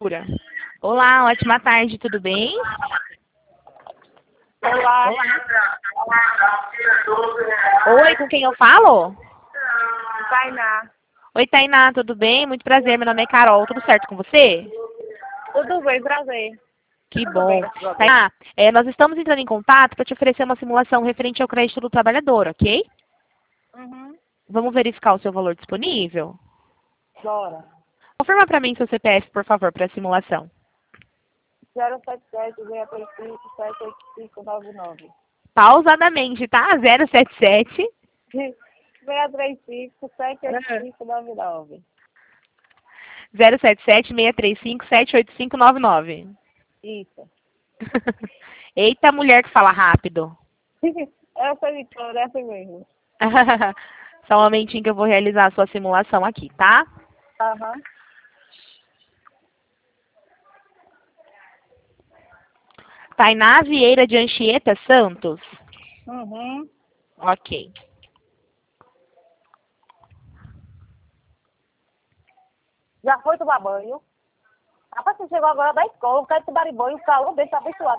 Olá, ótima tarde, tudo bem? Olá. Oi, com quem eu falo? Tainá. Oi, Tainá, tudo bem? Muito prazer, meu nome é Carol, tudo certo com você? Tudo bem, prazer. Que Tudo bom. bem, graças a Deus. Tainá, nós estamos entrando em contato para te oferecer uma simulação referente ao crédito do trabalhador, ok? Uhum. Vamos verificar o seu valor disponível? Bora. Confirma para mim seu CPF, por favor, para a simulação. 077 635 78599. Pausadamente, tá? 077 635 78599. 077 635 78599. Isso. Eita, mulher que fala rápido. Essa editora é assim mesmo. Só um momentinho que eu vou realizar a sua simulação aqui, tá? Aham. Tainá Vieira de Anchieta Santos? Uhum. Ok. Já foi tomar banho? Rapaz, você chegou agora da escola, eu quero tomar banho, o calor dele tá abençoado.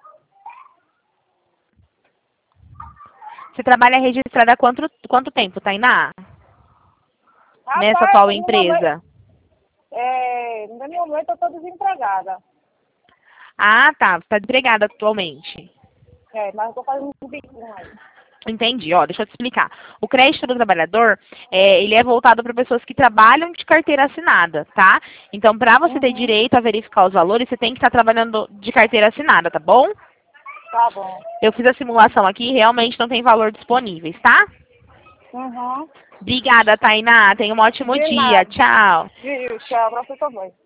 Você trabalha registrada há quanto tempo, Tainá? Nessa Rapaz, atual no momento, empresa? no meu momento eu tô desempregada. Ah, tá. Você está desempregada atualmente. Mas eu tô fazendo um bico aí. Entendi. Ó, deixa eu te explicar. O crédito do trabalhador, ele é voltado para pessoas que trabalham de carteira assinada, tá? Então, para você ter Uhum. direito a verificar os valores, você tem que estar trabalhando de carteira assinada, tá bom? Tá bom. Eu fiz a simulação aqui e realmente não tem valor disponíveis, tá? Uhum. Obrigada, Tainá. Tenha um ótimo De dia. nada. Tchau. Viu? Tchau, pra você também.